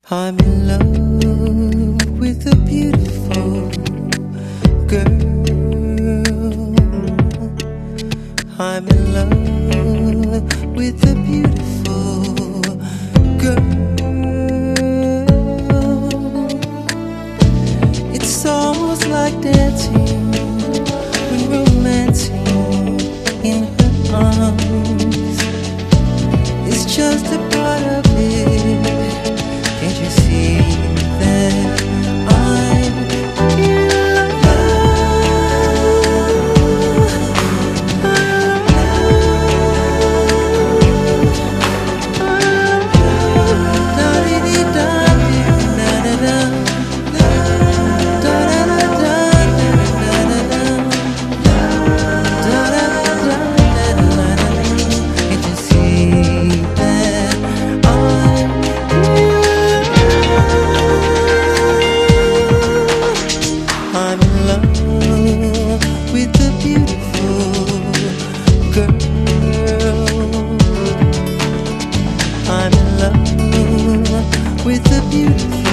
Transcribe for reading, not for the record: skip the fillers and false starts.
I'm in love with a beautiful girl. I'm in love with a beautiful girl. It's almost like dancing when romancing in her arms. It's just a part of it. Can't you see that I'm in with a beautiful girl. I'm in love with a beautiful